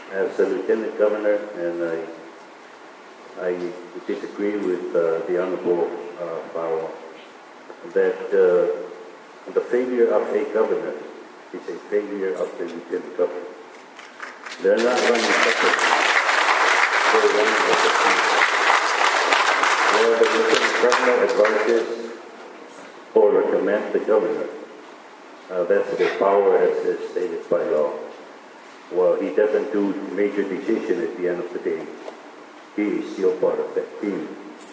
as a lieutenant governor, and I disagree with the Honorable Powell that the failure of a governor is a failure of the lieutenant governor. They're not running separately. They're running as a team. Where the lieutenant governor advises or recommends the governor, that's the power as is stated by law. Well, he doesn't do major decision at the end of the day. He is still part of that team.